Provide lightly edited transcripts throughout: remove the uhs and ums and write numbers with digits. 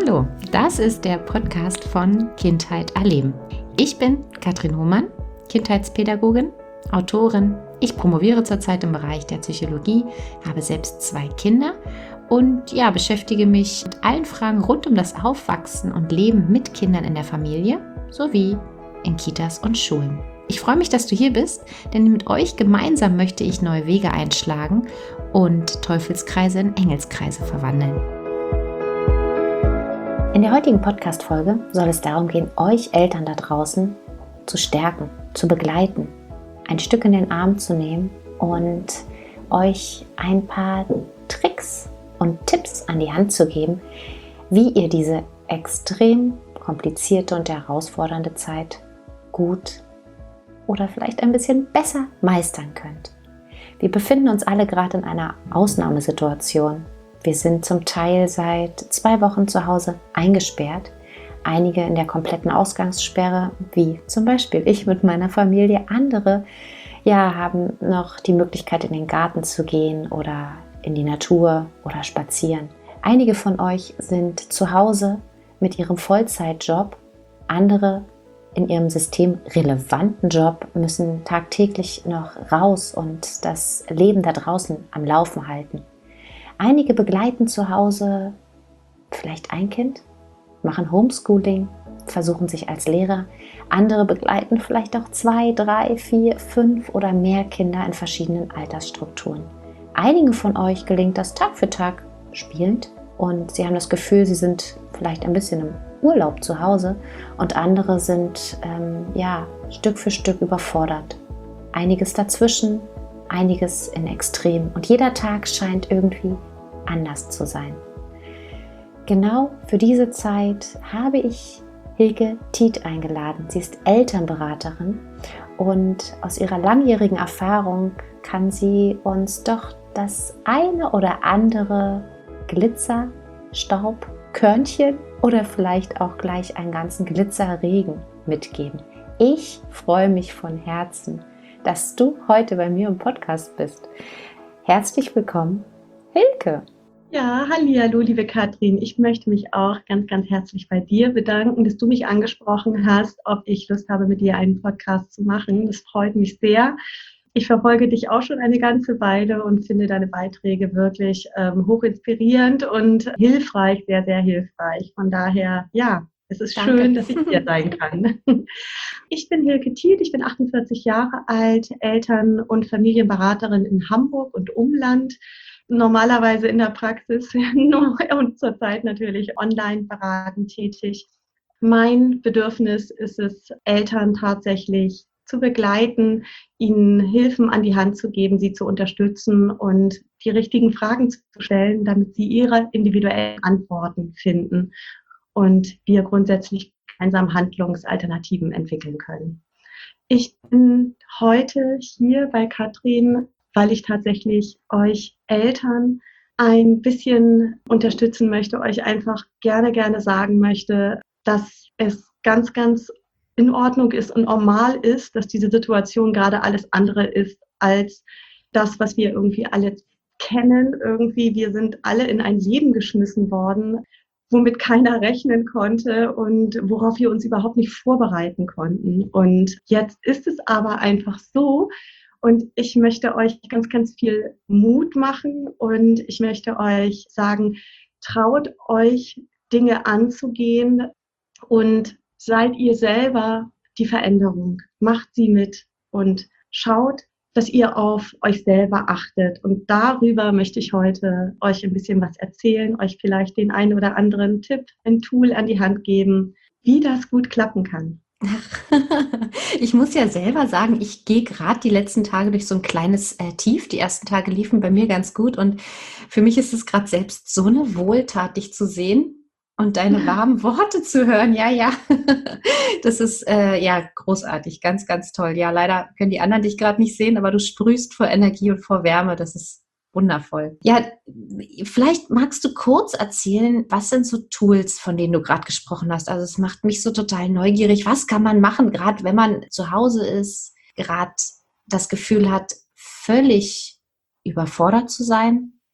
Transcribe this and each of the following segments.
Hallo, das ist der Podcast von Kindheit erleben. Ich bin Katrin Hohmann, Kindheitspädagogin, Autorin. Ich promoviere zurzeit im Bereich der Psychologie, habe selbst 2 Kinder und beschäftige mich mit allen Fragen rund um das Aufwachsen und Leben mit Kindern in der Familie sowie in Kitas und Schulen. Ich freue mich, dass du hier bist, denn mit euch gemeinsam möchte ich neue Wege einschlagen und Teufelskreise in Engelskreise verwandeln. In der heutigen Podcast-Folge soll es darum gehen, euch Eltern da draußen zu stärken, zu begleiten, ein Stück in den Arm zu nehmen und euch ein paar Tricks und Tipps an die Hand zu geben, wie ihr diese extrem komplizierte und herausfordernde Zeit gut oder vielleicht ein bisschen besser meistern könnt. Wir befinden uns alle gerade in einer Ausnahmesituation. Wir sind zum Teil seit 2 Wochen zu Hause eingesperrt, einige in der kompletten Ausgangssperre, wie zum Beispiel ich mit meiner Familie. Andere haben noch die Möglichkeit, in den Garten zu gehen oder in die Natur oder spazieren. Einige von euch sind zu Hause mit ihrem Vollzeitjob, andere in ihrem systemrelevanten Job müssen tagtäglich noch raus und das Leben da draußen am Laufen halten. Einige begleiten zu Hause vielleicht ein Kind, machen Homeschooling, versuchen sich als Lehrer. Andere begleiten vielleicht auch 2, 3, 4, 5 oder mehr Kinder in verschiedenen Altersstrukturen. Einigen von euch gelingt das Tag für Tag spielend und sie haben das Gefühl, sie sind vielleicht ein bisschen im Urlaub zu Hause und andere sind Stück für Stück überfordert. Einiges dazwischen, einiges in Extrem und jeder Tag scheint irgendwie anders zu sein. Genau für diese Zeit habe ich Hilke Tiet eingeladen. Sie ist Elternberaterin und aus ihrer langjährigen Erfahrung kann sie uns doch das eine oder andere Glitzer, Staub, Körnchen oder vielleicht auch gleich einen ganzen Glitzerregen mitgeben. Ich freue mich von Herzen, dass du heute bei mir im Podcast bist. Herzlich willkommen, Hilke. Ja, hallihallo, liebe Katrin. Ich möchte mich auch ganz, ganz herzlich bei dir bedanken, dass du mich angesprochen hast, ob ich Lust habe, mit dir einen Podcast zu machen. Das freut mich sehr. Ich verfolge dich auch schon eine ganze Weile und finde deine Beiträge wirklich hochinspirierend und hilfreich, sehr, sehr hilfreich. Von daher, es ist Danke. Schön, dass ich hier sein kann. Ich bin Hilke Tiet, ich bin 48 Jahre alt, Eltern- und Familienberaterin in Hamburg und Umland. Normalerweise in der Praxis und zurzeit natürlich online beratend tätig. Mein Bedürfnis ist es, Eltern tatsächlich zu begleiten, ihnen Hilfen an die Hand zu geben, sie zu unterstützen und die richtigen Fragen zu stellen, damit sie ihre individuellen Antworten finden und wir grundsätzlich gemeinsam Handlungsalternativen entwickeln können. Ich bin heute hier bei Katrin, weil ich tatsächlich euch Eltern ein bisschen unterstützen möchte, euch einfach gerne sagen möchte, dass es ganz, ganz in Ordnung ist und normal ist, dass diese Situation gerade alles andere ist als das, was wir irgendwie alle kennen. Irgendwie, wir sind alle in ein Leben geschmissen worden, womit keiner rechnen konnte und worauf wir uns überhaupt nicht vorbereiten konnten. Und jetzt ist es aber einfach so, und ich möchte euch ganz, ganz viel Mut machen und ich möchte euch sagen, traut euch, Dinge anzugehen und seid ihr selber die Veränderung. Macht sie mit und schaut, dass ihr auf euch selber achtet. Und darüber möchte ich heute euch ein bisschen was erzählen, euch vielleicht den einen oder anderen Tipp, ein Tool an die Hand geben, wie das gut klappen kann. Ich muss ja selber sagen, ich gehe gerade die letzten Tage durch so ein kleines Tief. Die ersten Tage liefen bei mir ganz gut und für mich ist es gerade selbst so eine Wohltat, dich zu sehen und deine warmen Worte zu hören. Ja. Das ist großartig, ganz, ganz toll. Ja, leider können die anderen dich gerade nicht sehen, aber du sprühst vor Energie und vor Wärme. Das ist wundervoll. Ja, vielleicht magst du kurz erzählen, was sind so Tools, von denen du gerade gesprochen hast? Also es macht mich so total neugierig. Was kann man machen, gerade wenn man zu Hause ist, gerade das Gefühl hat, völlig überfordert zu sein?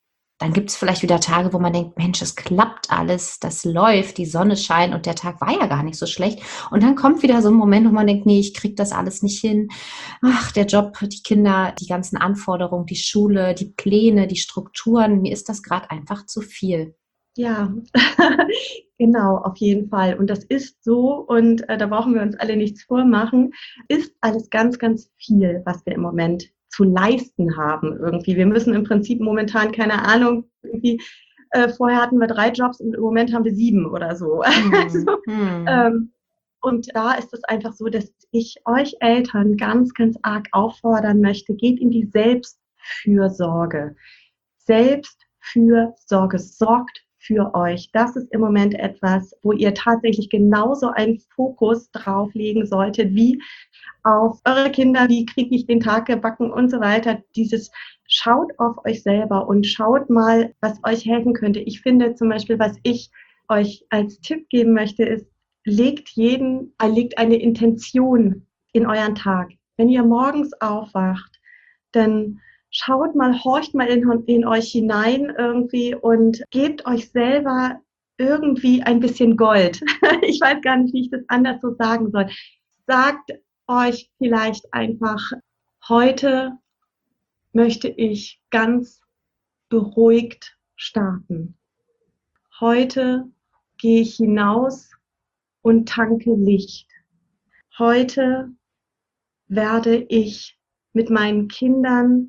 dann gibt es vielleicht wieder Tage, wo man denkt, Mensch, es klappt alles, das läuft, die Sonne scheint und der Tag war ja gar nicht so schlecht. Und dann kommt wieder so ein Moment, wo man denkt, nee, ich kriege das alles nicht hin. Ach, der Job, die Kinder, die ganzen Anforderungen, die Schule, die Pläne, die Strukturen, mir ist das gerade einfach zu viel. Ja, genau, auf jeden Fall. Und das ist so, und da brauchen wir uns alle nichts vormachen, ist alles ganz, ganz viel, was wir im Moment zu leisten haben irgendwie. Wir müssen im Prinzip momentan, keine Ahnung, irgendwie, vorher hatten wir 3 Jobs und im Moment haben wir 7 oder so. Also, und da ist es einfach so, dass ich euch Eltern ganz, ganz arg auffordern möchte, geht in die Selbstfürsorge. Selbstfürsorge, sorgt für euch. Das ist im Moment etwas, wo ihr tatsächlich genauso einen Fokus drauf legen solltet, wie auf eure Kinder, wie kriege ich den Tag gebacken und so weiter. Dieses schaut auf euch selber und schaut mal, was euch helfen könnte. Ich finde zum Beispiel, was ich euch als Tipp geben möchte, ist, legt eine Intention in euren Tag. Wenn ihr morgens aufwacht, dann schaut mal, horcht mal in euch hinein irgendwie und gebt euch selber irgendwie ein bisschen Gold. Ich weiß gar nicht, wie ich das anders so sagen soll. Sagt euch vielleicht einfach, heute möchte ich ganz beruhigt starten. Heute gehe ich hinaus und tanke Licht. Heute werde ich mit meinen Kindern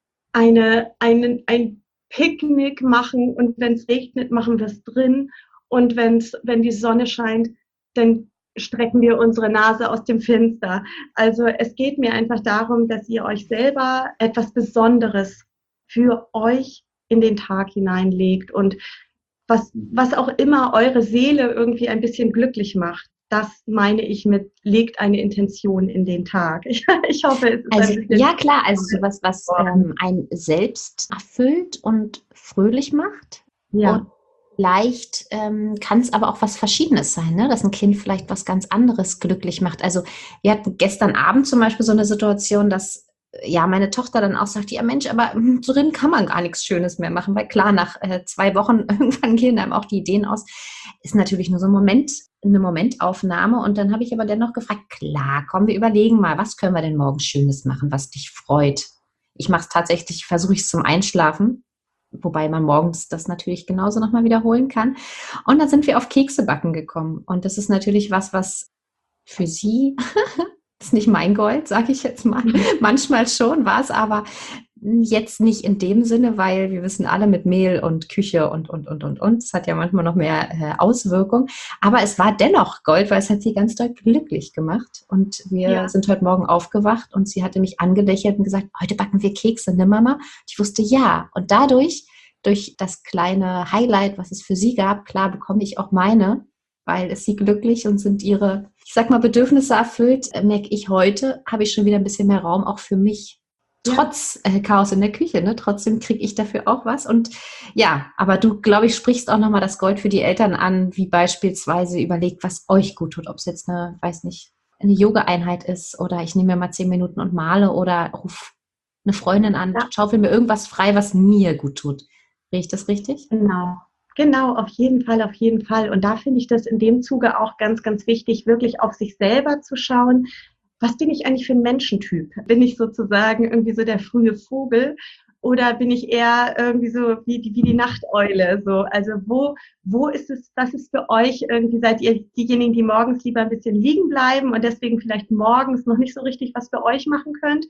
ein Picknick machen, und wenn es regnet, machen wir es drin, und wenn die Sonne scheint, dann strecken wir unsere Nase aus dem Fenster. Also es geht mir einfach darum, dass ihr euch selber etwas Besonderes für euch in den Tag hineinlegt, und was auch immer eure Seele irgendwie ein bisschen glücklich macht. Das meine ich mit, legt eine Intention in den Tag. Ich hoffe, es ist Also, ein bisschen... ja klar, also sowas, was einen selbst erfüllt und fröhlich macht. Ja. Und vielleicht kann es aber auch was Verschiedenes sein, ne? Dass ein Kind vielleicht was ganz anderes glücklich macht. Also wir hatten gestern Abend zum Beispiel so eine Situation, dass ja meine Tochter dann auch sagt, ja Mensch, aber drin kann man gar nichts Schönes mehr machen, weil klar, nach 2 Wochen irgendwann gehen einem auch die Ideen aus. Ist natürlich nur so eine Momentaufnahme. Und dann habe ich aber dennoch gefragt, klar, komm, wir überlegen mal, was können wir denn morgen Schönes machen, was dich freut. Ich mache es tatsächlich, versuche ich es zum Einschlafen, wobei man morgens das natürlich genauso nochmal wiederholen kann. Und dann sind wir auf Kekse backen gekommen. Und das ist natürlich was für sie ist nicht mein Gold, sage ich jetzt mal. Manchmal schon, war es aber jetzt nicht in dem Sinne, weil wir wissen alle mit Mehl und Küche und. Es hat ja manchmal noch mehr Auswirkungen. Aber es war dennoch Gold, weil es hat sie ganz doll glücklich gemacht. Und wir sind heute Morgen aufgewacht und sie hatte mich angelächelt und gesagt, heute backen wir Kekse, ne Mama? Ich wusste ja. Und dadurch, durch das kleine Highlight, was es für sie gab, klar bekomme ich auch meine, weil es sie glücklich und sind ihre, ich sag mal, Bedürfnisse erfüllt, merke ich heute, habe ich schon wieder ein bisschen mehr Raum auch für mich. Trotz Chaos in der Küche, ne? Trotzdem kriege ich dafür auch was. Und ja, aber du, glaube ich, sprichst auch nochmal das Gold für die Eltern an, wie beispielsweise überlegt, was euch gut tut. Ob es jetzt eine Yoga-Einheit ist oder ich nehme mir mal 10 Minuten und male oder ruf eine Freundin an, schaufel mir irgendwas frei, was mir gut tut. Sehe ich das richtig? Genau, auf jeden Fall, auf jeden Fall. Und da finde ich das in dem Zuge auch ganz, ganz wichtig, wirklich auf sich selber zu schauen. Was bin ich eigentlich für ein Menschentyp? Bin ich sozusagen irgendwie so der frühe Vogel oder bin ich eher irgendwie so wie die Nachteule? So, also wo ist es, was ist für euch irgendwie, seid ihr diejenigen, die morgens lieber ein bisschen liegen bleiben und deswegen vielleicht morgens noch nicht so richtig was für euch machen könnt?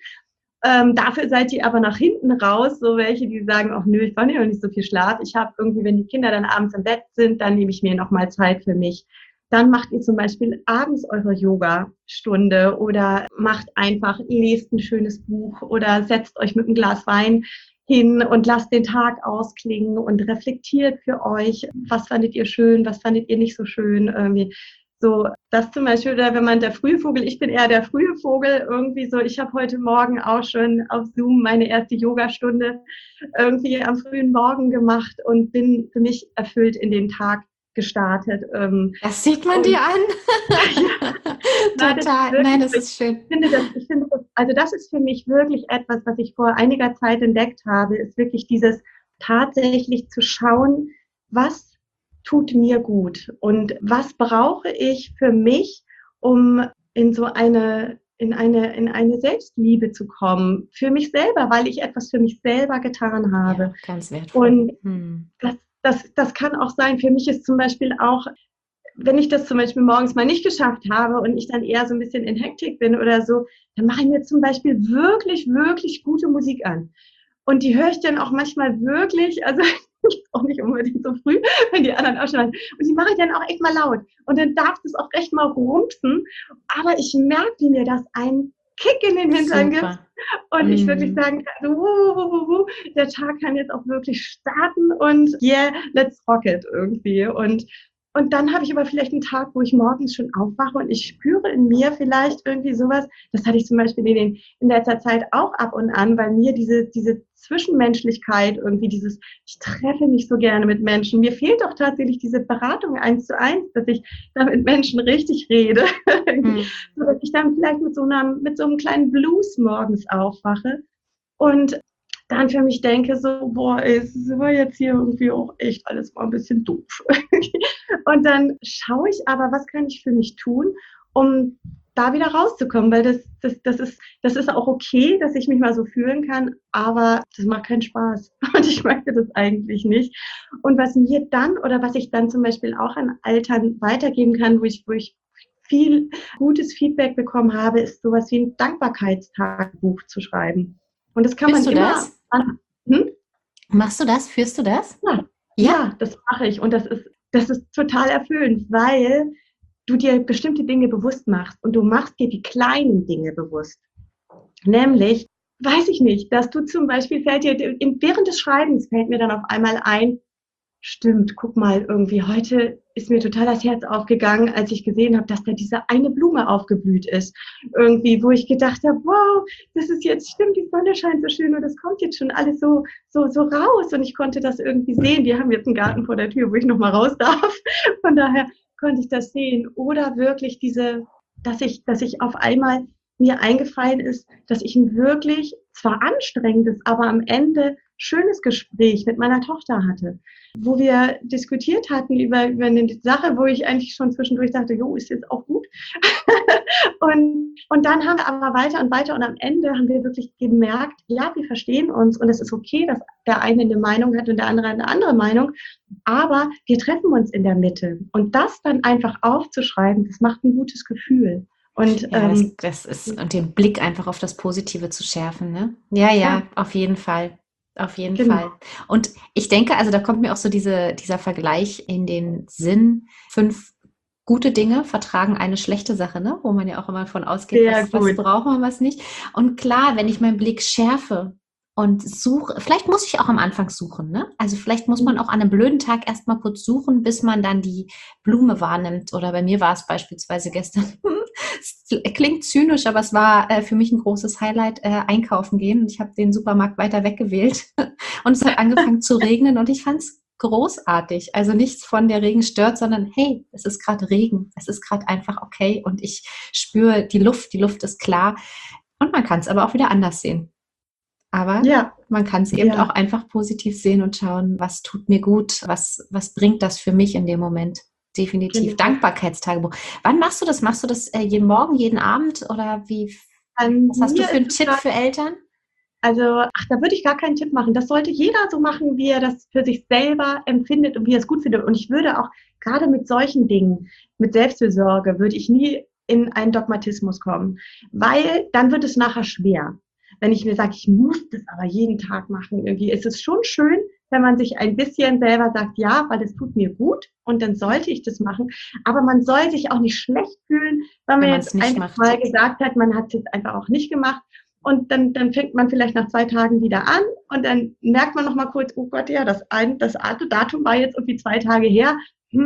Dafür seid ihr aber nach hinten raus, so welche, die sagen, ach nö, ich brauche nicht so viel Schlaf. Ich habe irgendwie, wenn die Kinder dann abends im Bett sind, dann nehme ich mir nochmal Zeit für mich. Dann macht ihr zum Beispiel abends eure Yoga-Stunde oder macht einfach, lest ein schönes Buch oder setzt euch mit einem Glas Wein hin und lasst den Tag ausklingen und reflektiert für euch, was fandet ihr schön, was fandet ihr nicht so schön, irgendwie. So, das zum Beispiel, oder wenn man der frühe Vogel, ich bin eher der frühe Vogel, irgendwie so, ich habe heute Morgen auch schon auf Zoom meine erste Yogastunde irgendwie am frühen Morgen gemacht und bin für mich erfüllt in den Tag gestartet. Das sieht man dir an. Total, nein, das ist schön. Also das ist für mich wirklich etwas, was ich vor einiger Zeit entdeckt habe, ist wirklich dieses tatsächlich zu schauen, was tut mir gut und was brauche ich für mich, um in eine Selbstliebe zu kommen, für mich selber, weil ich etwas für mich selber getan habe. Ja, ganz wertvoll. Und das kann auch sein, für mich ist zum Beispiel auch, wenn ich das zum Beispiel morgens mal nicht geschafft habe und ich dann eher so ein bisschen in Hektik bin oder so, dann mache ich mir zum Beispiel wirklich, wirklich gute Musik an. Und die höre ich dann auch manchmal wirklich, also auch nicht unbedingt so früh, wenn die anderen auch schon waren. Und die mache ich dann auch echt mal laut. Und dann darf das auch echt mal rumpsen. Aber ich merke, wie mir das einen Kick in den Hintern gibt. Und ich wirklich sagen kann, so, der Tag kann jetzt auch wirklich starten und yeah, let's rock it irgendwie. Und dann habe ich aber vielleicht einen Tag, wo ich morgens schon aufwache und ich spüre in mir vielleicht irgendwie sowas. Das hatte ich zum Beispiel in letzter Zeit auch ab und an, weil mir diese Zwischenmenschlichkeit irgendwie ich treffe mich so gerne mit Menschen. Mir fehlt auch tatsächlich diese Beratung 1:1, dass ich da mit Menschen richtig rede. So dass ich dann vielleicht mit so einem kleinen Blues morgens aufwache und dann für mich denke so, boah, es ist aber jetzt hier irgendwie auch echt alles mal ein bisschen doof. Und dann schaue ich aber, was kann ich für mich tun, um da wieder rauszukommen, weil das ist auch okay, dass ich mich mal so fühlen kann, aber das macht keinen Spaß und ich möchte das eigentlich nicht. Und was ich dann zum Beispiel auch an Eltern weitergeben kann, wo ich viel gutes Feedback bekommen habe, ist sowas wie ein Dankbarkeitstagebuch zu schreiben. Und das kann Führst man du immer. das? Machst du das? Führst du das? Ja, das mache ich. Und das ist total erfüllend, weil du dir bestimmte Dinge bewusst machst und du machst dir die kleinen Dinge bewusst. Nämlich, weiß ich nicht, dass du zum Beispiel während des Schreibens fällt mir dann auf einmal ein, stimmt, guck mal, irgendwie heute ist mir total das Herz aufgegangen, als ich gesehen habe, dass da diese eine Blume aufgeblüht ist. Irgendwie, wo ich gedacht habe, wow, das ist jetzt, stimmt, die Sonne scheint so schön und das kommt jetzt schon alles so raus und ich konnte das irgendwie sehen. Wir haben jetzt einen Garten vor der Tür, wo ich noch mal raus darf. Von daher konnte ich das sehen. Oder wirklich dass ich auf einmal mir eingefallen ist, dass ich ein wirklich zwar anstrengendes, aber am Ende schönes Gespräch mit meiner Tochter hatte, wo wir diskutiert hatten über eine Sache, wo ich eigentlich schon zwischendurch dachte, jo, ist jetzt auch gut. und dann haben wir aber weiter und weiter und am Ende haben wir wirklich gemerkt, ja, wir verstehen uns und es ist okay, dass der eine eine Meinung hat und der andere eine andere Meinung, aber wir treffen uns in der Mitte. Und das dann einfach aufzuschreiben, das macht ein gutes Gefühl. Und ja, das ist, und den Blick einfach auf das Positive zu schärfen, ne? Ja, auf jeden Fall. Auf jeden Fall. Und ich denke, also da kommt mir auch so dieser Vergleich in den Sinn, 5 gute Dinge vertragen eine schlechte Sache, ne? Wo man ja auch immer von ausgeht, was braucht man, was nicht. Und klar, wenn ich meinen Blick schärfe und suche, vielleicht muss ich auch am Anfang suchen, ne? Also vielleicht muss man auch an einem blöden Tag erstmal kurz suchen, bis man dann die Blume wahrnimmt. Oder bei mir war es beispielsweise gestern, es klingt zynisch, aber es war für mich ein großes Highlight, einkaufen gehen. Und ich habe den Supermarkt weiter weggewählt und es hat angefangen zu regnen und ich fand es großartig. Also nichts von der Regen stört, sondern hey, es ist gerade Regen. Es ist gerade einfach okay und ich spüre die Luft ist klar. Und man kann es aber auch wieder anders sehen. Aber man kann es eben auch einfach positiv sehen und schauen, was tut mir gut, was bringt das für mich in dem Moment. Definitiv. Genau. Dankbarkeitstagebuch. Wann machst du das? Machst du das jeden Morgen, jeden Abend oder wie? Was hast du für einen Tipp für Eltern? Also, da würde ich gar keinen Tipp machen. Das sollte jeder so machen, wie er das für sich selber empfindet und wie er es gut findet. Und ich würde auch gerade mit solchen Dingen, mit Selbstfürsorge, würde ich nie in einen Dogmatismus kommen, weil dann wird es nachher schwer. Wenn ich mir sage, ich muss das aber jeden Tag machen, irgendwie ist es schon schön, wenn man sich ein bisschen selber sagt, ja, weil es tut mir gut und dann sollte ich das machen. Aber man soll sich auch nicht schlecht fühlen, weil man jetzt einfach mal gesagt hat, man hat es jetzt einfach auch nicht gemacht. Und dann fängt man vielleicht nach 2 Tagen wieder an und dann merkt man noch mal kurz, oh Gott, ja, das Datum war jetzt irgendwie 2 Tage her.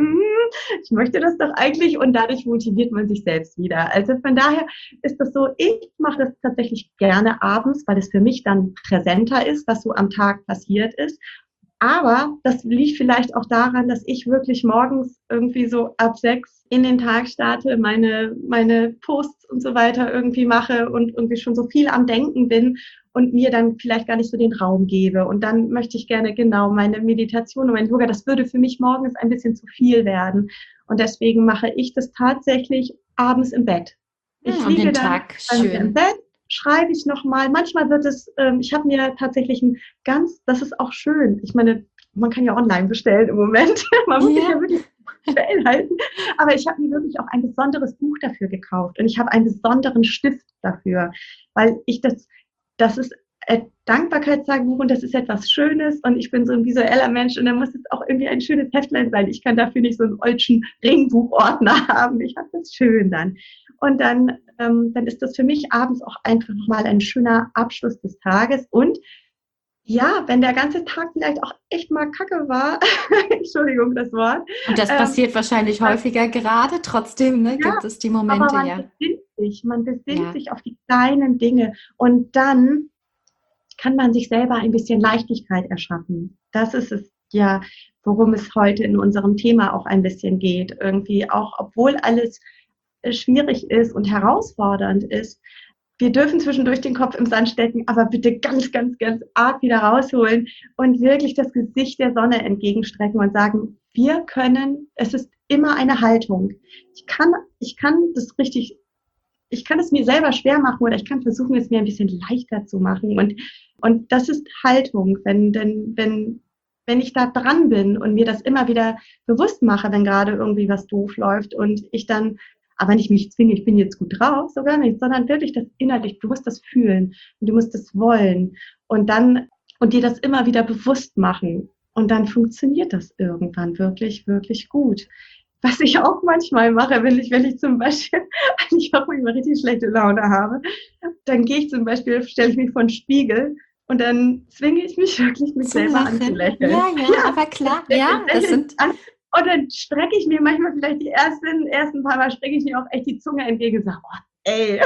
Ich möchte das doch eigentlich und dadurch motiviert man sich selbst wieder. Also von daher ist das so, ich mache das tatsächlich gerne abends, weil es für mich dann präsenter ist, was so am Tag passiert ist. Aber das liegt vielleicht auch daran, dass ich wirklich morgens irgendwie so ab 6 in den Tag starte, meine Posts und so weiter irgendwie mache und irgendwie schon so viel am Denken bin und mir dann vielleicht gar nicht so den Raum gebe. Und dann möchte ich gerne genau meine Meditation und mein Yoga, das würde für mich morgens ein bisschen zu viel werden. Und deswegen mache ich das tatsächlich abends im Bett. Ich Und liege den dann Tag bei mir im schön. Bett, schreibe ich nochmal. Manchmal wird es, ich habe mir tatsächlich das ist auch schön. Ich meine, man kann ja online bestellen im Moment. Man muss sich ja Ja. wirklich halten. Aber ich habe mir wirklich auch ein besonderes Buch dafür gekauft und ich habe einen besonderen Stift dafür, weil das ist ein Dankbarkeitstagebuch und das ist etwas Schönes und ich bin so ein visueller Mensch und dann muss es auch irgendwie ein schönes Heftlein sein. Ich kann dafür nicht so einen olschen Ringbuchordner haben. Ich habe das schön dann. Und dann ist das für mich abends auch einfach nochmal ein schöner Abschluss des Tages und ja, wenn der ganze Tag vielleicht auch echt mal kacke war, Entschuldigung das Wort, Und das ähm, passiert wahrscheinlich dann, häufiger gerade. Trotzdem, ne, ja, gibt es die aber Momente, ja. man besinnt Ja. sich auf die kleinen Dinge und dann kann man sich selber ein bisschen Leichtigkeit erschaffen. Das ist es ja, worum es heute in unserem Thema auch ein bisschen geht. Irgendwie auch, obwohl alles schwierig ist und herausfordernd ist, wir dürfen zwischendurch den Kopf im Sand stecken, aber bitte ganz, ganz, ganz arg wieder rausholen und wirklich das Gesicht der Sonne entgegenstrecken und sagen, wir können, es ist immer eine Haltung. Ich kann das richtig, ich kann es mir selber schwer machen oder ich kann versuchen, es mir ein bisschen leichter zu machen. Und das ist Haltung, wenn ich da dran bin und mir das immer wieder bewusst mache, wenn gerade irgendwie was doof läuft und ich dann aber nicht mich zwinge, ich bin jetzt gut drauf, so gar nicht, sondern wirklich das innerlich, du musst das fühlen und du musst das wollen und dir das immer wieder bewusst machen. Und dann funktioniert das irgendwann wirklich, wirklich gut. Was ich auch manchmal mache, wenn ich zum Beispiel, wenn ich auch immer richtig schlechte Laune habe, dann gehe ich zum Beispiel, stelle ich mich vor den Spiegel und dann zwinge ich mich wirklich, mich Zum selber Lachen. anzulächeln. Ja, ja, Ja, aber dann klar, ja, das lächle ich sind, an und dann strecke ich mir manchmal vielleicht die ersten paar Mal strecke ich mir auch echt die Zunge entgegen und sage, oh, ey.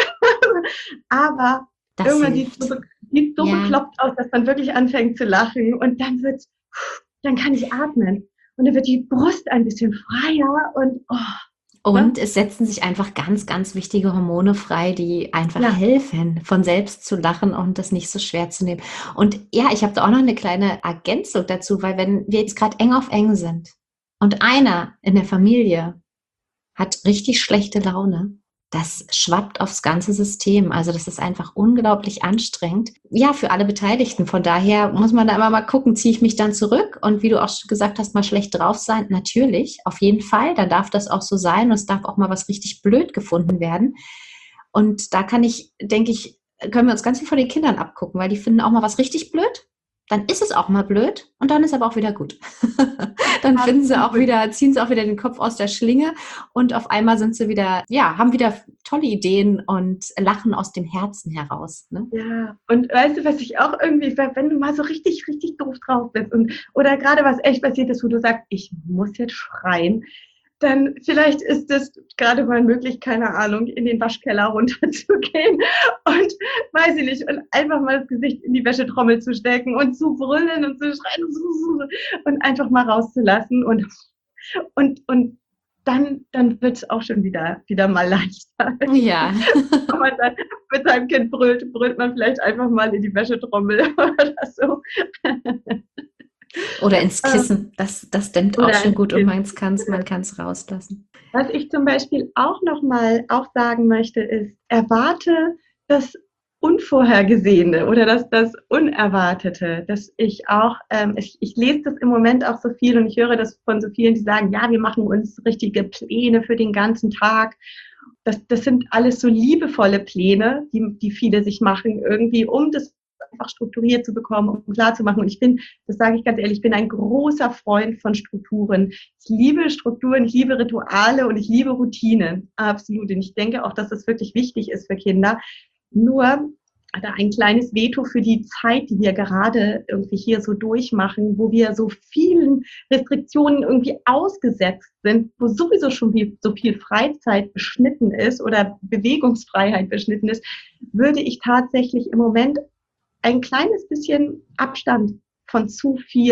Aber das irgendwann hilft. sieht so Ja. bekloppt aus, dass man wirklich anfängt zu lachen und dann kann ich atmen. Und dann wird die Brust ein bisschen freier und Und ne? es setzen sich einfach ganz, ganz wichtige Hormone frei, die einfach Ja, helfen, von selbst zu lachen und das nicht so schwer zu nehmen. Und ja, ich habe da auch noch eine kleine Ergänzung dazu, weil wenn wir jetzt gerade eng auf eng sind und einer in der Familie hat richtig schlechte Laune, das schwappt aufs ganze System. Also das ist einfach unglaublich anstrengend. Ja, für alle Beteiligten. Von daher muss man da immer mal gucken, ziehe ich mich dann zurück? Und wie du auch schon gesagt hast, mal schlecht drauf sein. Natürlich, auf jeden Fall. Da darf das auch so sein. Und es darf auch mal was richtig blöd gefunden werden. Und da denke ich, können wir uns ganz viel von den Kindern abgucken, weil die finden auch mal was richtig blöd. Dann ist es auch mal blöd und dann ist aber auch wieder gut. Dann absolut. ziehen sie auch wieder den Kopf aus der Schlinge und auf einmal sind sie wieder, ja, haben wieder tolle Ideen und lachen aus dem Herzen heraus. Ne? Ja, und weißt du, was ich auch irgendwie, wenn du mal so richtig, richtig doof drauf bist oder gerade was echt passiert ist, wo du sagst, ich muss jetzt schreien, dann vielleicht ist es gerade mal möglich, keine Ahnung, in den Waschkeller runterzugehen und weiß ich nicht, und einfach mal das Gesicht in die Wäschetrommel zu stecken und zu brüllen und zu schreien und einfach mal rauszulassen und dann wird es auch schon wieder mal leichter. Ja. Wenn man dann mit seinem Kind brüllt man vielleicht einfach mal in die Wäschetrommel oder so. Oder ins Kissen. Das dämmt auch Oder schon gut und man kann's rauslassen. was ich zum Beispiel auch nochmal auch sagen möchte, ist, erwarte das Unvorhergesehene oder das Unerwartete, dass ich lese das im Moment auch so viel und ich höre das von so vielen, die sagen, ja, wir machen uns richtige Pläne für den ganzen Tag. Das sind alles so liebevolle Pläne, die viele sich machen, irgendwie, um das einfach strukturiert zu bekommen, um klar zu machen. Und ich bin, das sage ich ganz ehrlich, ich bin ein großer Freund von Strukturen. Ich liebe Strukturen, ich liebe Rituale und ich liebe Routinen. Absolut. Und ich denke auch, dass das wirklich wichtig ist für Kinder. Nur da ein kleines Veto für die Zeit, die wir gerade irgendwie hier so durchmachen, wo wir so vielen Restriktionen irgendwie ausgesetzt sind, wo sowieso schon so viel Freizeit beschnitten ist oder Bewegungsfreiheit beschnitten ist, würde ich tatsächlich im Moment ein kleines bisschen Abstand von zu viel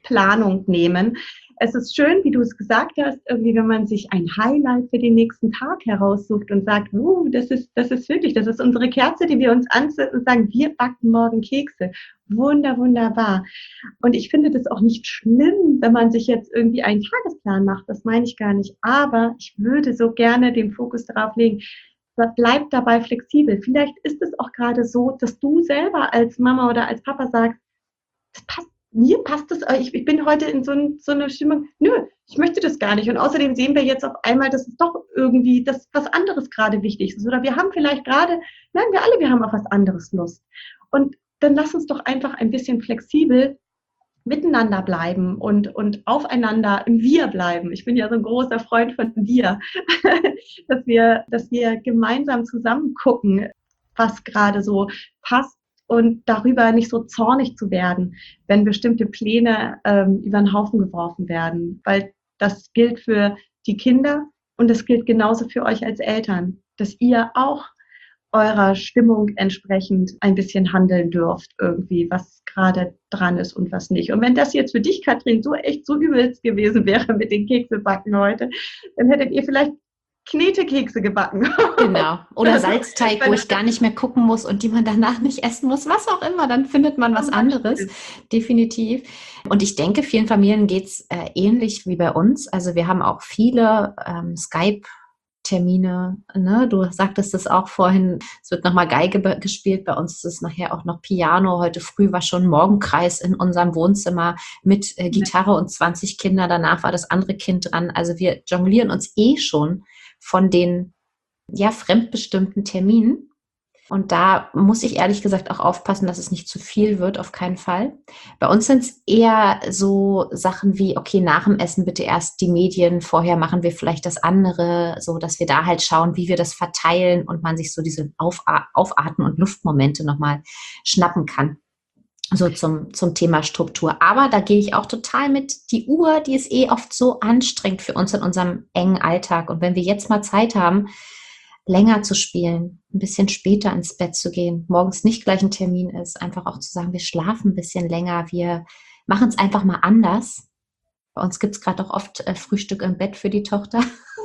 Planung nehmen. Es ist schön, wie du es gesagt hast, irgendwie, wenn man sich ein Highlight für den nächsten Tag heraussucht und sagt, das ist wirklich, das ist unsere Kerze, die wir uns anzünden und sagen, wir backen morgen Kekse. Wunderbar. Und ich finde das auch nicht schlimm, wenn man sich jetzt irgendwie einen Tagesplan macht. Das meine ich gar nicht. Aber ich würde so gerne den Fokus darauf legen, bleib dabei flexibel. Vielleicht ist es auch gerade so, dass du selber als Mama oder als Papa sagst, das passt, mir passt das, ich bin heute in so eine Stimmung, nö, ich möchte das gar nicht. Und außerdem sehen wir jetzt auf einmal, dass es doch irgendwie, dass was anderes gerade wichtig ist. Oder wir haben vielleicht gerade, nein, wir haben auf was anderes Lust. Und dann lass uns doch einfach ein bisschen flexibel miteinander bleiben und aufeinander im Wir bleiben. Ich bin ja so ein großer Freund von Wir, dass wir gemeinsam zusammen gucken, was gerade so passt und darüber nicht so zornig zu werden, wenn bestimmte Pläne über den Haufen geworfen werden, weil das gilt für die Kinder und das gilt genauso für euch als Eltern, dass ihr auch eurer Stimmung entsprechend ein bisschen handeln dürft, irgendwie, was gerade dran ist und was nicht. Und wenn das jetzt für dich, Katrin, so echt so übelst gewesen wäre mit den Keksebacken heute, dann hättet ihr vielleicht Knetekekse gebacken. Genau. Oder Salzteig, wo ich gar nicht mehr gucken muss und die man danach nicht essen muss, was auch immer, dann findet man was anderes. Definitiv. Und ich denke, vielen Familien geht's ähnlich wie bei uns. Also wir haben auch viele Skype-Termine, ne? Du sagtest es auch vorhin, es wird nochmal Geige gespielt, bei uns ist es nachher auch noch Piano. Heute früh war schon Morgenkreis in unserem Wohnzimmer mit Gitarre und 20 Kinder, danach war das andere Kind dran. Also wir jonglieren uns schon von den fremdbestimmten Terminen. Und da muss ich ehrlich gesagt auch aufpassen, dass es nicht zu viel wird, auf keinen Fall. Bei uns sind es eher so Sachen wie, okay, nach dem Essen bitte erst die Medien, vorher machen wir vielleicht das andere, so dass wir da halt schauen, wie wir das verteilen und man sich so diese Aufatmen- und Luftmomente nochmal schnappen kann. So zum Thema Struktur. Aber da gehe ich auch total mit. Die Uhr, die ist oft so anstrengend für uns in unserem engen Alltag. Und wenn wir jetzt mal Zeit haben, länger zu spielen, ein bisschen später ins Bett zu gehen, morgens nicht gleich ein Termin ist, einfach auch zu sagen, wir schlafen ein bisschen länger, wir machen es einfach mal anders. Bei uns gibt es gerade auch oft Frühstück im Bett für die Tochter.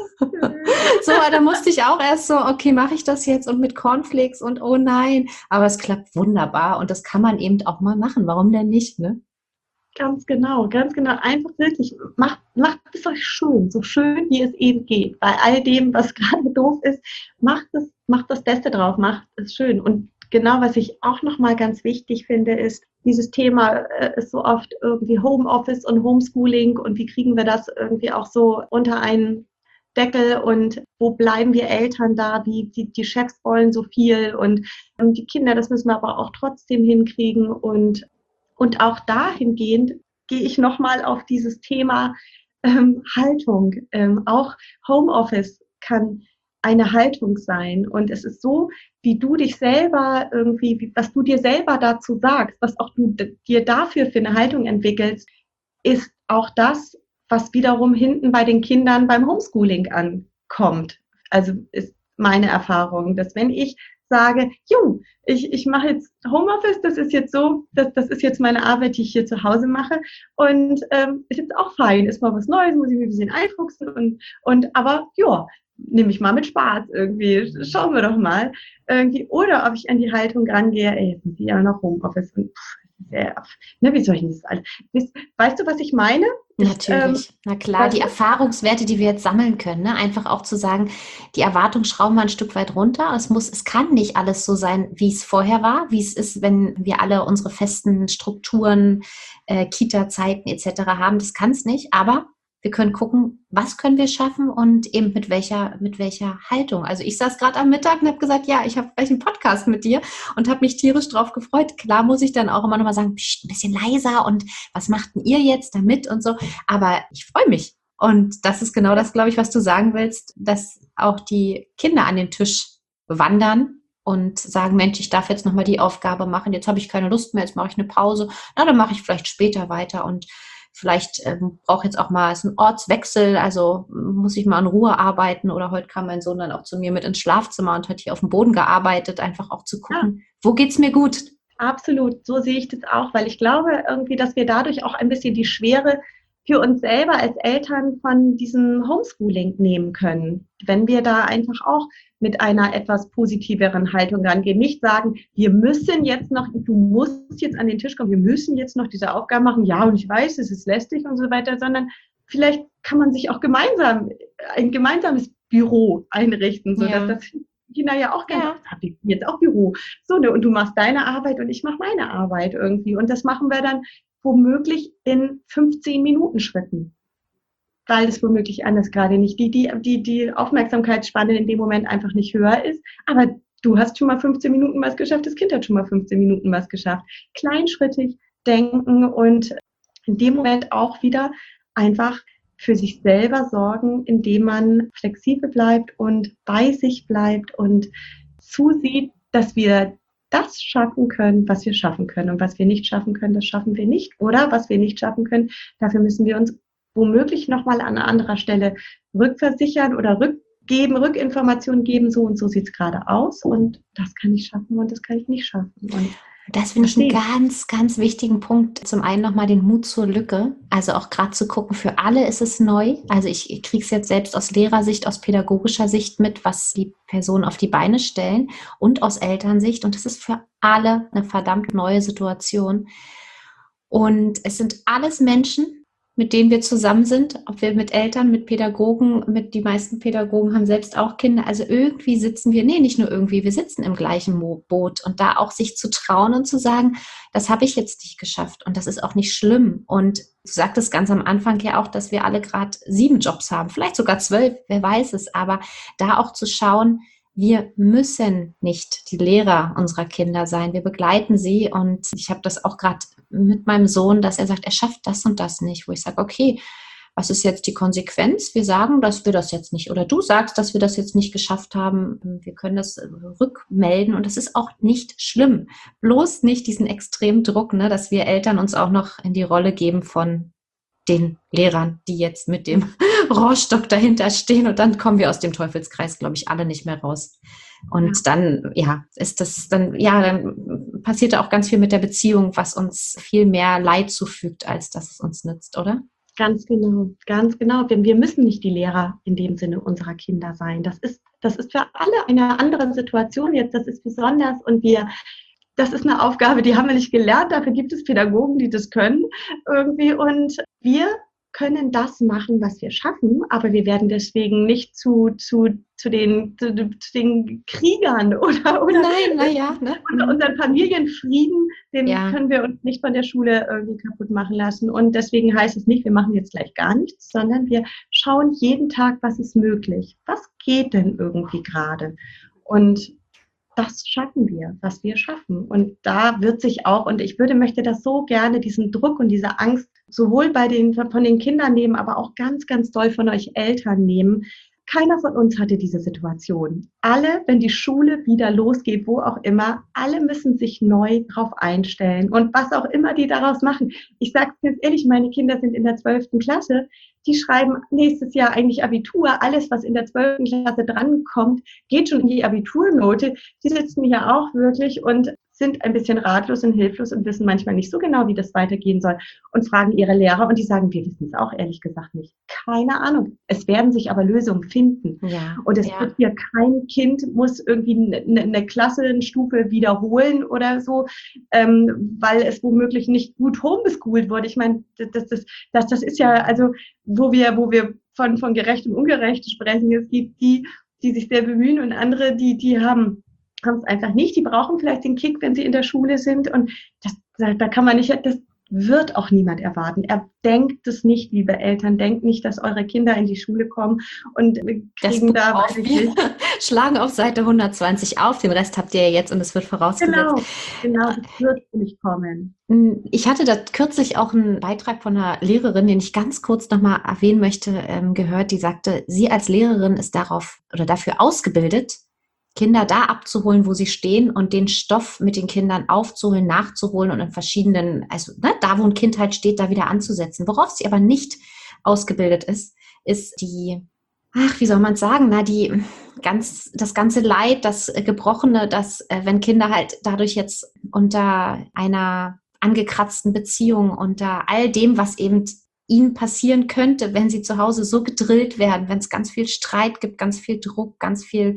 So, da musste ich auch erst so, okay, mache ich das jetzt und mit Cornflakes und oh nein, aber es klappt wunderbar und das kann man eben auch mal machen. Warum denn nicht, ne? Ganz genau. Einfach wirklich, macht es euch schön, so schön wie es eben geht. Bei all dem, was gerade doof ist, macht das Beste drauf, macht es schön. Und genau, was ich auch nochmal ganz wichtig finde, ist, dieses Thema ist so oft irgendwie Homeoffice und Homeschooling und wie kriegen wir das irgendwie auch so unter einen Deckel und wo bleiben wir Eltern da, wie die Chefs wollen so viel und die Kinder, das müssen wir aber auch trotzdem hinkriegen und auch dahingehend gehe ich nochmal auf dieses Thema Haltung. Auch Homeoffice kann eine Haltung sein. Und es ist so, wie du dich selber irgendwie, was du dir selber dazu sagst, was auch du dir dafür für eine Haltung entwickelst, ist auch das, was wiederum hinten bei den Kindern beim Homeschooling ankommt. Also ist meine Erfahrung, dass wenn ich sage, ich mache jetzt Homeoffice, das ist jetzt so, das ist jetzt meine Arbeit, die ich hier zu Hause mache und ist jetzt auch fein, ist mal was Neues, muss ich mich ein bisschen einfuchsen aber nehme ich mal mit Spaß irgendwie, schauen wir doch mal irgendwie, oder ob ich an die Haltung rangehe, jetzt muss ich ja noch Homeoffice und wie soll ich denn das alles? Weißt du, was ich meine? Natürlich, na klar, die Erfahrungswerte, die wir jetzt sammeln können, ne? Einfach auch zu sagen, die Erwartung schrauben wir ein Stück weit runter. Es kann nicht alles so sein, wie es vorher war, wie es ist, wenn wir alle unsere festen Strukturen, Kita-Zeiten etc. haben. Das kann es nicht, aber wir können gucken, was können wir schaffen und eben mit welcher Haltung. Also ich saß gerade am Mittag und habe gesagt, ja, ich habe gleich einen Podcast mit dir und habe mich tierisch drauf gefreut. Klar muss ich dann auch immer noch mal sagen, pst, ein bisschen leiser und was macht denn ihr jetzt damit und so. Aber ich freue mich. Und das ist genau das, glaube ich, was du sagen willst, dass auch die Kinder an den Tisch wandern und sagen, Mensch, ich darf jetzt nochmal die Aufgabe machen. Jetzt habe ich keine Lust mehr, jetzt mache ich eine Pause. Na, dann mache ich vielleicht später weiter und vielleicht brauche jetzt auch mal einen Ortswechsel, also muss ich mal in Ruhe arbeiten oder heute kam mein Sohn dann auch zu mir mit ins Schlafzimmer und hat hier auf dem Boden gearbeitet, einfach auch zu gucken, wo geht's mir gut? Absolut, so sehe ich das auch, weil ich glaube irgendwie, dass wir dadurch auch ein bisschen die Schwere für uns selber als Eltern von diesem Homeschooling nehmen können. Wenn wir da einfach auch mit einer etwas positiveren Haltung rangehen. Nicht sagen, wir müssen jetzt noch, du musst jetzt an den Tisch kommen, wir müssen jetzt noch diese Aufgaben machen. Ja, und ich weiß, es ist lästig und so weiter, sondern vielleicht kann man sich auch gemeinsam ein gemeinsames Büro einrichten, sodass das Kinder ja auch ganz, hab ich jetzt auch Büro. So, ne, und du machst deine Arbeit und ich mache meine Arbeit irgendwie. Und das machen wir dann womöglich in 15-Minuten-Schritten. Weil es womöglich anders gerade nicht die Aufmerksamkeitsspanne in dem Moment einfach nicht höher ist. Aber du hast schon mal 15 Minuten was geschafft, das Kind hat schon mal 15 Minuten was geschafft. Kleinschrittig denken und in dem Moment auch wieder einfach für sich selber sorgen, indem man flexibel bleibt und bei sich bleibt und zusieht, dass wir das schaffen können, was wir schaffen können. Und was wir nicht schaffen können, das schaffen wir nicht. Oder was wir nicht schaffen können, dafür müssen wir uns womöglich nochmal an anderer Stelle rückversichern oder Rückinformationen geben. So und so sieht es gerade aus. Und das kann ich schaffen und das kann ich nicht schaffen. Und das finde ich einen ganz, ganz wichtigen Punkt. Zum einen nochmal den Mut zur Lücke. Also auch gerade zu gucken, für alle ist es neu. Also ich kriege es jetzt selbst aus Lehrersicht, aus pädagogischer Sicht mit, was die Personen auf die Beine stellen und aus Elternsicht. Und das ist für alle eine verdammt neue Situation. Und es sind alles Menschen, mit denen wir zusammen sind, ob wir mit Eltern, mit Pädagogen, die meisten Pädagogen haben selbst auch Kinder, also irgendwie sitzen wir, nicht nur irgendwie, wir sitzen im gleichen Boot und da auch sich zu trauen und zu sagen, das habe ich jetzt nicht geschafft und das ist auch nicht schlimm und du sagtest ganz am Anfang ja auch, dass wir alle gerade 7 Jobs haben, vielleicht sogar 12, wer weiß es, aber da auch zu schauen, wir müssen nicht die Lehrer unserer Kinder sein. Wir begleiten sie und ich habe das auch gerade mit meinem Sohn, dass er sagt, er schafft das und das nicht, wo ich sage, okay, was ist jetzt die Konsequenz? Wir sagen, dass wir das jetzt nicht oder du sagst, dass wir das jetzt nicht geschafft haben. Wir können das rückmelden und das ist auch nicht schlimm. Bloß nicht diesen extremen Druck, ne, dass wir Eltern uns auch noch in die Rolle geben von den Lehrern, die jetzt mit dem Rohrstock dahinter stehen und dann kommen wir aus dem Teufelskreis, glaube ich, alle nicht mehr raus. Und dann, dann passiert da auch ganz viel mit der Beziehung, was uns viel mehr Leid zufügt, als dass es uns nützt, oder? Ganz genau, ganz genau. Wir müssen nicht die Lehrer in dem Sinne unserer Kinder sein. Das ist für alle eine andere Situation jetzt, das ist besonders und das ist eine Aufgabe, die haben wir nicht gelernt. Dafür gibt es Pädagogen, die das können irgendwie. Und wir können das machen, was wir schaffen, aber wir werden deswegen nicht zu den Kriegern oder nein, naja, ne? Unseren Familienfrieden, den können wir uns nicht von der Schule irgendwie kaputt machen lassen. Und deswegen heißt es nicht, wir machen jetzt gleich gar nichts, sondern wir schauen jeden Tag, was ist möglich. Was geht denn irgendwie gerade? Und das schaffen wir, was wir schaffen. Und da wird sich auch, und möchte das so gerne, diesen Druck und diese Angst sowohl von den Kindern nehmen, aber auch ganz, ganz doll von euch Eltern nehmen. Keiner von uns hatte diese Situation. Alle, wenn die Schule wieder losgeht, wo auch immer, alle müssen sich neu drauf einstellen. Und was auch immer die daraus machen. Ich sage es ganz ehrlich, meine Kinder sind in der 12. Klasse. Die schreiben nächstes Jahr eigentlich Abitur. Alles, was in der 12. Klasse drankommt, geht schon in die Abiturnote. Die sitzen hier auch wirklich und sind ein bisschen ratlos und hilflos und wissen manchmal nicht so genau, wie das weitergehen soll und fragen ihre Lehrer und die sagen, wir wissen es auch ehrlich gesagt nicht. Keine Ahnung. Es werden sich aber Lösungen finden. Ja, und es wird hier kein Kind muss irgendwie eine Klassenstufe wiederholen oder so, weil es womöglich nicht gut homeschooled wurde. Ich meine, das ist ja, also wo wir von gerecht und ungerecht sprechen. Es gibt die sich sehr bemühen und andere, die haben es einfach nicht. Die brauchen vielleicht den Kick, wenn sie in der Schule sind. Und da kann man nicht, das wird auch niemand erwarten. Denkt es nicht, liebe Eltern. Denkt nicht, dass eure Kinder in die Schule kommen und kriegen da... Schlagen auf Seite 120 auf. Den Rest habt ihr ja jetzt und es wird vorausgesetzt. Genau, das wird nicht kommen. Ich hatte da kürzlich auch einen Beitrag von einer Lehrerin, den ich ganz kurz nochmal erwähnen möchte, gehört, die sagte, sie als Lehrerin ist dafür ausgebildet, Kinder da abzuholen, wo sie stehen und den Stoff mit den Kindern aufzuholen, nachzuholen und in verschiedenen, also da, wo ein Kind halt steht, da wieder anzusetzen. Worauf sie aber nicht ausgebildet ist die, wie soll man es sagen, das ganze Leid, das Gebrochene, das, wenn Kinder halt dadurch jetzt unter einer angekratzten Beziehung, unter all dem, was eben ihnen passieren könnte, wenn sie zu Hause so gedrillt werden, wenn es ganz viel Streit gibt, ganz viel Druck, ganz viel.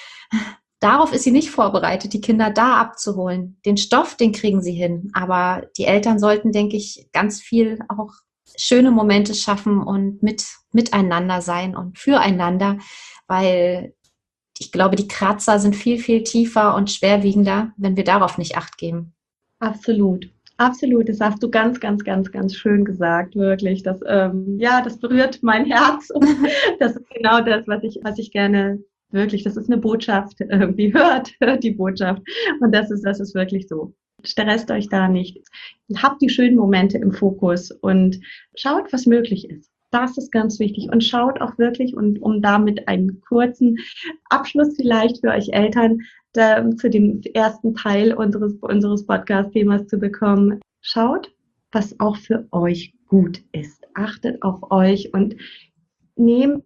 Darauf ist sie nicht vorbereitet, die Kinder da abzuholen. Den Stoff, den kriegen sie hin. Aber die Eltern sollten, denke ich, ganz viel auch schöne Momente schaffen und miteinander sein und füreinander, weil ich glaube, die Kratzer sind viel, viel tiefer und schwerwiegender, wenn wir darauf nicht Acht geben. Absolut. Absolut, das hast du ganz, ganz, ganz, ganz schön gesagt, wirklich. Das, das berührt mein Herz. Und das ist genau das, was ich gerne wirklich, das ist eine Botschaft, irgendwie hört die Botschaft. Und das ist wirklich so. Stresst euch da nicht. Habt die schönen Momente im Fokus und schaut, was möglich ist. Das ist ganz wichtig. Und schaut auch wirklich, und um damit einen kurzen Abschluss vielleicht für euch Eltern zu dem ersten Teil unseres Podcast-Themas zu bekommen. Schaut, was auch für euch gut ist. Achtet auf euch und nehmt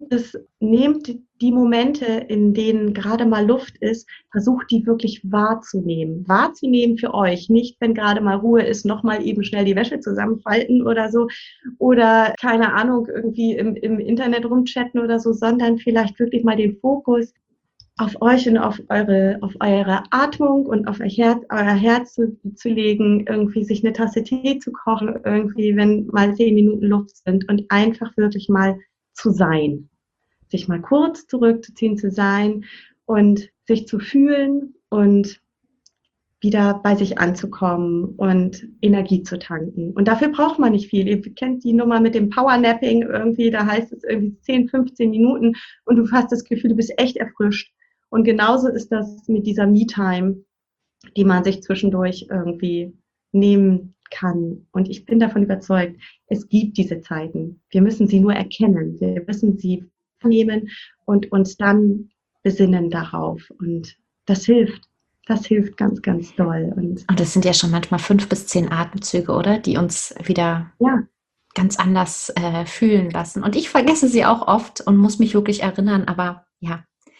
die Momente, in denen gerade mal Luft ist, versucht die wirklich wahrzunehmen. Wahrzunehmen für euch. Nicht, wenn gerade mal Ruhe ist, nochmal eben schnell die Wäsche zusammenfalten oder so. Oder, keine Ahnung, irgendwie im Internet rumchatten oder so, sondern vielleicht wirklich mal den Fokus auf euch und auf eure Atmung und auf euer Herz zu legen, irgendwie sich eine Tasse Tee zu kochen, irgendwie, wenn mal 10 Minuten Luft sind und einfach wirklich mal zu sein. Sich mal kurz zurückzuziehen, zu sein und sich zu fühlen und wieder bei sich anzukommen und Energie zu tanken. Und dafür braucht man nicht viel. Ihr kennt die Nummer mit dem Powernapping irgendwie, da heißt es irgendwie 10, 15 Minuten und du hast das Gefühl, du bist echt erfrischt. Und genauso ist das mit dieser Me-Time, die man sich zwischendurch irgendwie nehmen kann. Und ich bin davon überzeugt, es gibt diese Zeiten. Wir müssen sie nur erkennen. Wir müssen sie nehmen und uns dann besinnen darauf. Und das hilft. Das hilft ganz, ganz doll. Und das sind ja schon manchmal 5 bis 10 Atemzüge, oder? Die uns wieder ganz anders fühlen lassen. Und ich vergesse sie auch oft und muss mich wirklich erinnern. Aber ja,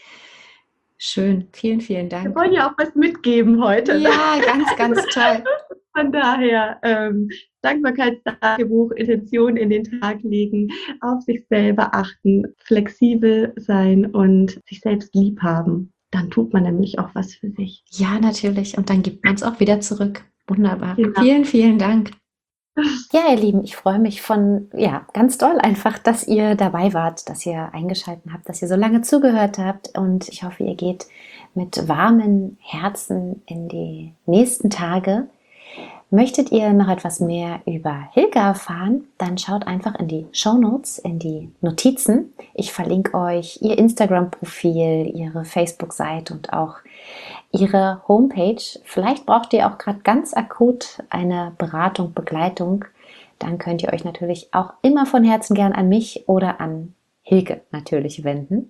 schön. Vielen, vielen Dank. Wir wollen ja auch was mitgeben heute. Ja, ganz, ganz toll. Von daher, Dankbarkeitstagebuch, Intention in den Tag legen, auf sich selber achten, flexibel sein und sich selbst lieb haben. Dann tut man nämlich auch was für sich. Ja, natürlich. Und dann gibt man es auch wieder zurück. Wunderbar. Genau. Vielen, vielen Dank. Ja, ihr Lieben, ich freue mich ganz doll einfach, dass ihr dabei wart, dass ihr eingeschaltet habt, dass ihr so lange zugehört habt und ich hoffe, ihr geht mit warmen Herzen in die nächsten Tage. Möchtet ihr noch etwas mehr über Hilke erfahren, dann schaut einfach in die Shownotes, in die Notizen. Ich verlinke euch ihr Instagram-Profil, ihre Facebook-Seite und auch ihre Homepage. Vielleicht braucht ihr auch gerade ganz akut eine Beratung, Begleitung. Dann könnt ihr euch natürlich auch immer von Herzen gern an mich oder an Hilke natürlich wenden.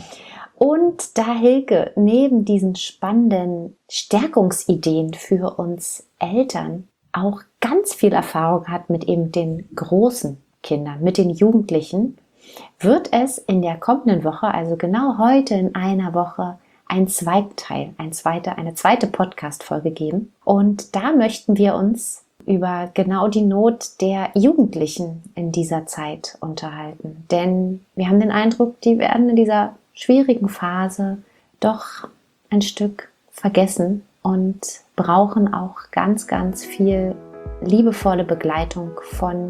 Und da Hilke neben diesen spannenden Stärkungsideen für uns Eltern auch ganz viel Erfahrung hat mit eben den großen Kindern, mit den Jugendlichen, wird es in der kommenden Woche, also genau heute in einer Woche, einen zweiten Teil, eine zweite Podcast-Folge geben. Und da möchten wir uns über genau die Not der Jugendlichen in dieser Zeit unterhalten. Denn wir haben den Eindruck, die werden in dieser schwierigen Phase doch ein Stück vergessen und brauchen auch ganz, ganz viel liebevolle Begleitung von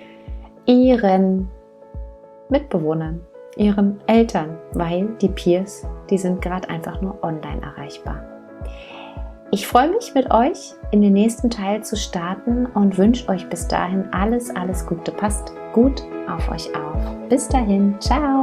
ihren Mitbewohnern, ihren Eltern, weil die Peers, die sind gerade einfach nur online erreichbar. Ich freue mich, mit euch in den nächsten Teil zu starten und wünsche euch bis dahin alles, alles Gute. Passt gut auf euch auf. Bis dahin, ciao!